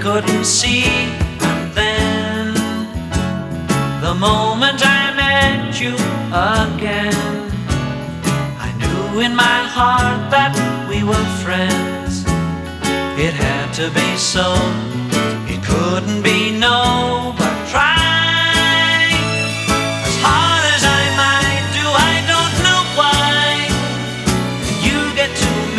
couldn't see. And then, the moment I met you again, I knew in my heart that we were friends. It had to be so.